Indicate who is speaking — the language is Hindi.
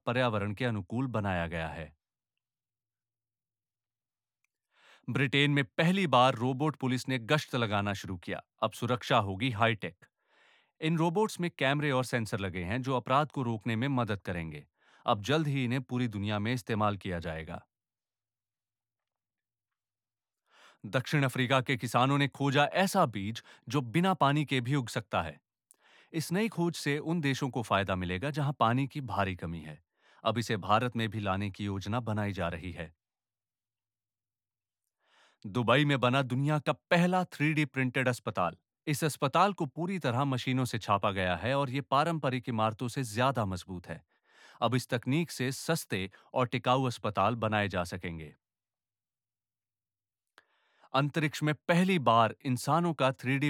Speaker 1: पर्यावरण के अनुकूल बनाया गया है। ब्रिटेन में पहली बार रोबोट पुलिस ने गश्त लगाना शुरू किया। अब सुरक्षा होगी हाईटेक। इन रोबोट्स में कैमरे और सेंसर लगे हैं जो अपराध को रोकने में मदद करेंगे। अब जल्द ही इन्हें पूरी दुनिया में इस्तेमाल किया जाएगा। दक्षिण अफ्रीका के किसानों ने खोजा ऐसा बीज जो बिना पानी के भी उग सकता है। इस नई खोज से उन देशों को फायदा मिलेगा जहां पानी की भारी कमी है। अब इसे भारत में भी लाने की योजना बनाई जा रही है। दुबई में बना दुनिया का पहला 3D प्रिंटेड अस्पताल। इस अस्पताल को पूरी तरह मशीनों से छापा गया है और यह पारंपरिक इमारतों से ज्यादा मजबूत है। अब इस तकनीक से सस्ते और टिकाऊ अस्पताल बनाए जा सकेंगे। अंतरिक्ष में पहली बार इंसानों का 3D